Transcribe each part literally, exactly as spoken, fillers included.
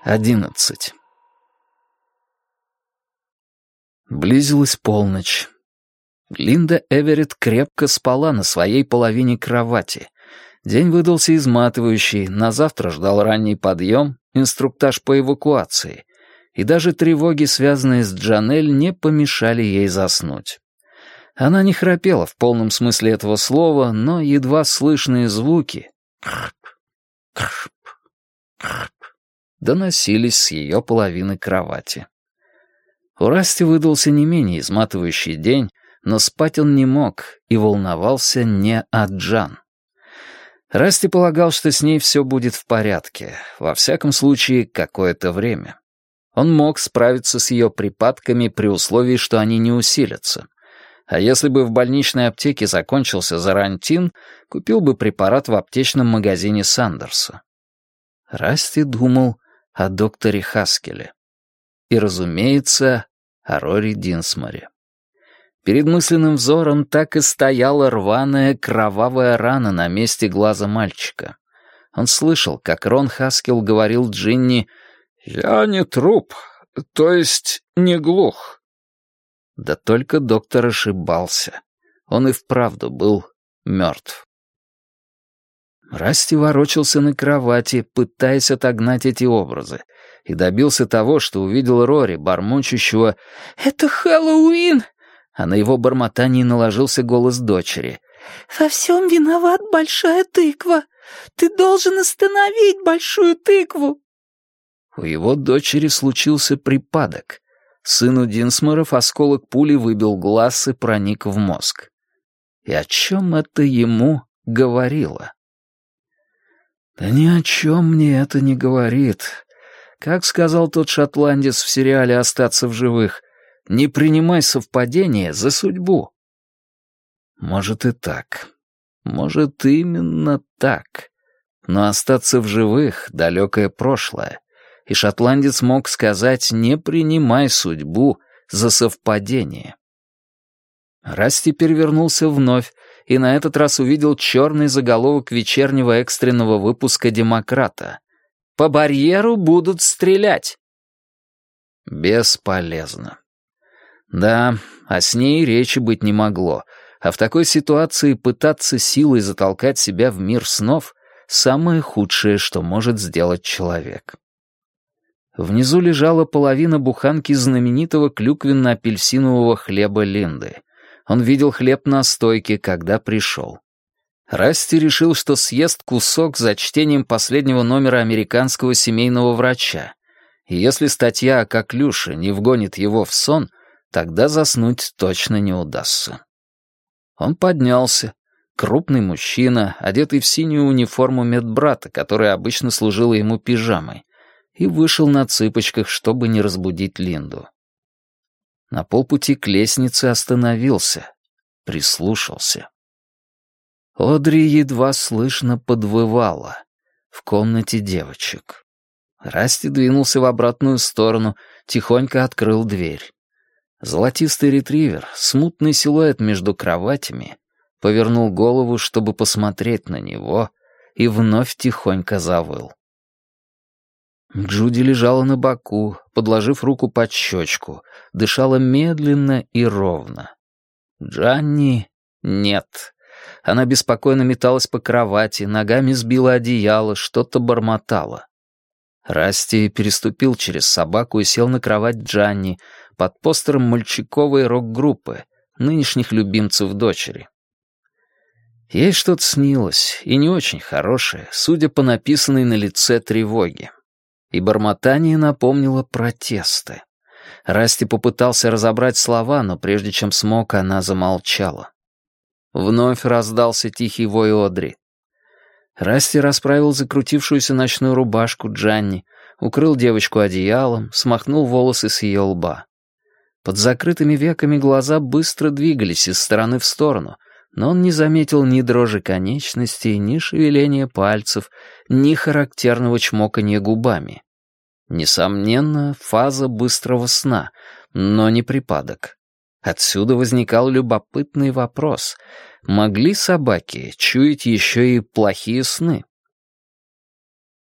Одиннадцать. Близилась полночь. Линда Эверетт крепко спала на своей половине кровати. День выдался изматывающий, на завтра ждал ранний подъем, инструктаж по эвакуации, и даже тревоги, связанные с Джанель, не помешали ей заснуть. Она не храпела в полном смысле этого слова, но едва слышные звуки доносились с ее половины кровати. У Расти выдался не менее изматывающий день, но спать он не мог и волновался не о Джан. Расти полагал, что с ней все будет в порядке, во всяком случае, какое-то время. Он мог справиться с ее припадками при условии, что они не усилятся. А если бы в больничной аптеке закончился зарантин, купил бы препарат в аптечном магазине Сандерса. Расти думал о докторе Хаскеле. И, разумеется, о Рори Динсморе. Перед мысленным взором так и стояла рваная кровавая рана на месте глаза мальчика. Он слышал, как Рон Хаскел говорил Джинни: «Я не труп, то есть не глух». Да только доктор ошибался. Он и вправду был мертв. Расти ворочался на кровати, пытаясь отогнать эти образы, и добился того, что увидел Рори, бормочущего «Это Хэллоуин!», а на его бормотании наложился голос дочери. «Во всем виноват большая тыква! Ты должен остановить большую тыкву!» У его дочери случился припадок. Сыну Динсморов осколок пули выбил глаз и проник в мозг. И о чем это ему говорило? Да ни о чем мне это не говорит. Как сказал тот шотландец в сериале «Остаться в живых», не принимай совпадения за судьбу. Может и так. Может именно так. Но остаться в живых — далекое прошлое. И шотландец мог сказать «не принимай судьбу за совпадение». Расти перевернулся вновь, и на этот раз увидел черный заголовок вечернего экстренного выпуска «Демократа». «По барьеру будут стрелять». Бесполезно. Да, о сне и речи быть не могло, а в такой ситуации пытаться силой затолкать себя в мир снов — самое худшее, что может сделать человек. Внизу лежала половина буханки знаменитого клюквенно-апельсинового хлеба Линды. Он видел хлеб на стойке, когда пришел. Расти решил, что съест кусок за чтением последнего номера американского семейного врача. И если статья о коклюше не вгонит его в сон, тогда заснуть точно не удастся. Он поднялся. Крупный мужчина, одетый в синюю униформу медбрата, которая обычно служила ему пижамой, и вышел на цыпочках, чтобы не разбудить Линду. На полпути к лестнице остановился, прислушался. Одри едва слышно подвывала в комнате девочек. Расти двинулся в обратную сторону, тихонько открыл дверь. Золотистый ретривер, смутный силуэт между кроватями, повернул голову, чтобы посмотреть на него, и вновь тихонько завыл. Джуди лежала на боку, подложив руку под щечку, дышала медленно и ровно. Джанни нет. Она беспокойно металась по кровати, ногами сбила одеяло, что-то бормотала. Расти переступил через собаку и сел на кровать Джанни под постером мальчиковой рок-группы, нынешних любимцев дочери. Ей что-то снилось, и не очень хорошее, судя по написанной на лице тревоге. И бормотание напомнило протесты. Расти попытался разобрать слова, но прежде чем смог, она замолчала. Вновь раздался тихий вой Одри. Расти расправил закрутившуюся ночную рубашку Джанни, укрыл девочку одеялом, смахнул волосы с ее лба. Под закрытыми веками глаза быстро двигались из стороны в сторону, но он не заметил ни дрожи конечностей, ни шевеления пальцев, ни характерного чмоканья губами. Несомненно, фаза быстрого сна, но не припадок. Отсюда возникал любопытный вопрос. Могли собаки чуять еще и плохие сны?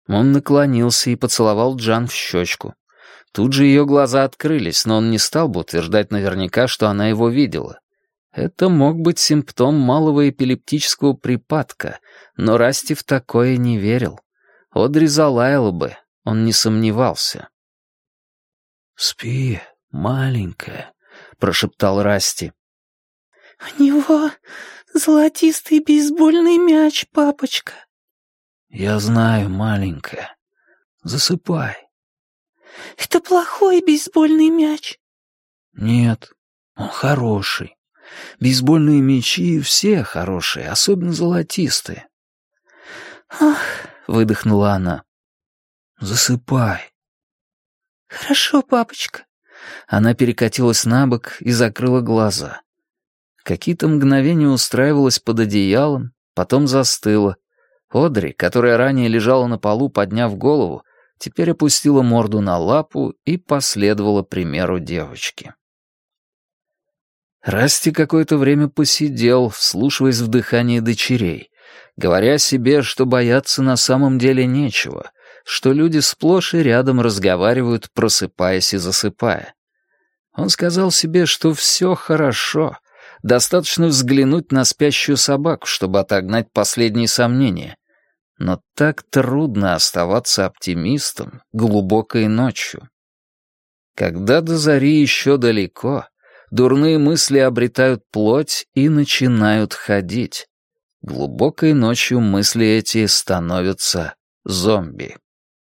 Он наклонился и поцеловал Джан в щечку. Тут же ее глаза открылись, но он не стал бы утверждать наверняка, что она его видела. Это мог быть симптом малого эпилептического припадка, но Расти в такое не верил. Одри залаяла бы, он не сомневался. «Спи, маленькая», — прошептал Расти. «У него золотистый бейсбольный мяч, папочка». «Я знаю, маленькая. Засыпай». «Это плохой бейсбольный мяч». «Нет, он хороший. Бейсбольные мячи все хорошие, особенно золотистые». «Ах», — выдохнула она. «Засыпай». «Хорошо, папочка». Она перекатилась на бок и закрыла глаза. Какие-то мгновения устраивалась под одеялом, потом застыла. Одри, которая ранее лежала на полу, подняв голову, теперь опустила морду на лапу и последовала примеру девочки. Расти какое-то время посидел, вслушиваясь в дыхание дочерей, говоря себе, что бояться на самом деле нечего, что люди сплошь и рядом разговаривают, просыпаясь и засыпая. Он сказал себе, что все хорошо, достаточно взглянуть на спящую собаку, чтобы отогнать последние сомнения. Но так трудно оставаться оптимистом глубокой ночью. Когда до зари еще далеко, дурные мысли обретают плоть и начинают ходить. Глубокой ночью мысли эти становятся зомби.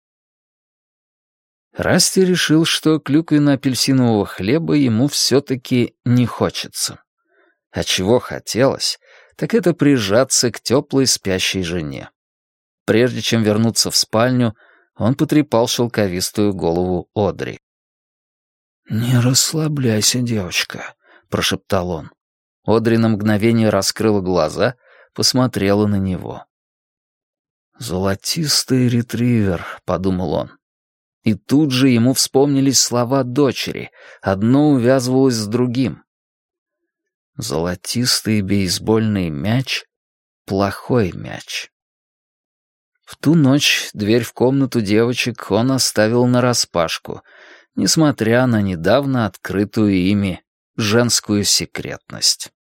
Расти решил, что клюквенно-апельсинового хлеба ему все-таки не хочется. А чего хотелось, так это прижаться к теплой спящей жене. Прежде чем вернуться в спальню, он потрепал шелковистую голову Одри. «Не расслабляйся, девочка», — прошептал он. Одри на мгновение раскрыла глаза, посмотрела на него. «Золотистый ретривер», — подумал он. И тут же ему вспомнились слова дочери, одно увязывалось с другим. Золотистый бейсбольный мяч — плохой мяч. В ту ночь дверь в комнату девочек он оставил нараспашку, несмотря на недавно открытую ими женскую секретность.